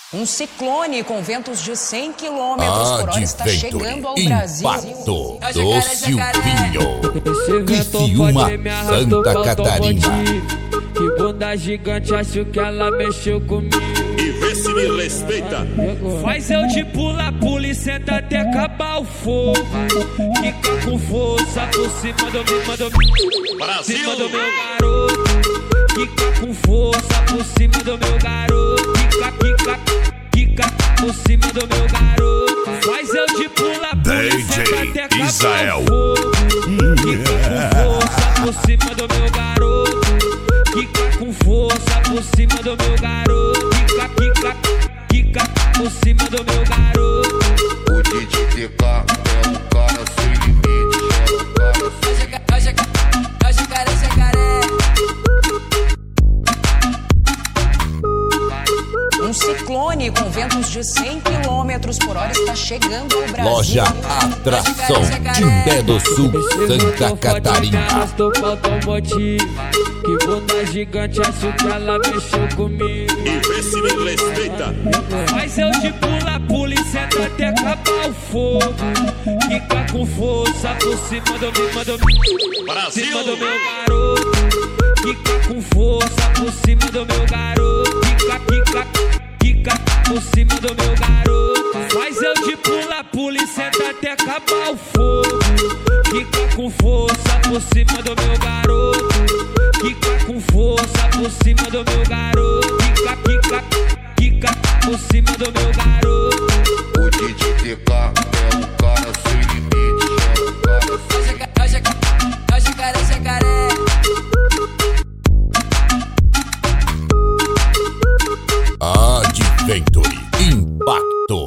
Um ciclone com ventos de 100 km por hora está chegando ao Brasil. Impacto do Silvinho. Criciúma, Santa Catarina. Que bunda gigante, acho que ela mexeu comigo. E vê se me respeita. Faz eu de pula e senta até acabar o fogo. Fica com força por cima do meu Brasil. cima do meu garoto. Fica com força por cima do meu garoto. Fica por cima do meu garoto. Faz eu de pula e senta até acabar Israel. o fogo. Fica com força por cima do meu garoto. Fica com força por cima do meu garoto. Fica por cima do meu garoto. O DJ TK é um cara sem limite. Hoje jacaré. Um ciclone com ventos de 100 km por hora está chegando ao Brasil. Loja Atração, Timbé do Sul, Santa Catarina. Falta um motivo. Que bunda gigante, acho que ela mexeu comigo. E vê se me respeita. Faz eu de pula e senta até acabar o fogo. Fica com força por cima do meu Brasil. cima do meu garoto. Fica com força por cima do meu garoto. Fica por cima do meu garoto. Faz eu de pula e senta até acabar o fogo. Fica com força por cima do meu garoto. Fica com força por cima do meu garoto. Fica por cima do meu garoto. O DJ TK é um cara sem limite. Jacaré. Adventure Impacto.